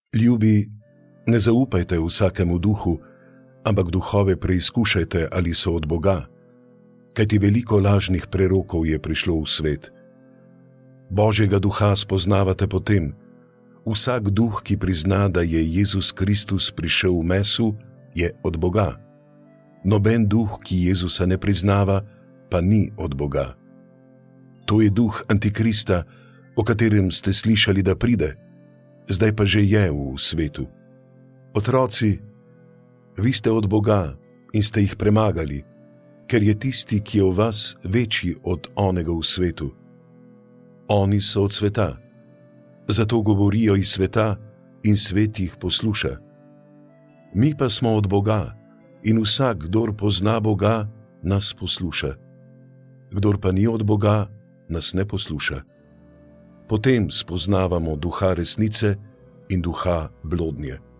Ljubi, ne zaupajte vsakemu duhu, ampak duhove preizkušajte, ali so od Boga, kajti veliko lažnih prerokov je prišlo v svet. Božjega duha spoznavate po tem: vsak duh, ki prizna, da je Jezus Kristus prišel v mesu, je od Boga. Noben duh, ki Jezusa ne priznava, pa ni od Boga. To je duh Antikrista, o katerem ste slišali, da pride, zdaj pa že je v svetu. Otroci, vi ste od Boga in ste jih premagali, ker je tisti, ki je v vas, večji od onega v svetu. Oni so od sveta, zato govorijo iz sveta in svet jih posluša. Mi pa smo od Boga in vsak, kdor pozna Boga, nas posluša. Kdor pa ni od Boga, nas ne posluša. Potem spoznavamo duha resnice in duha blodnje.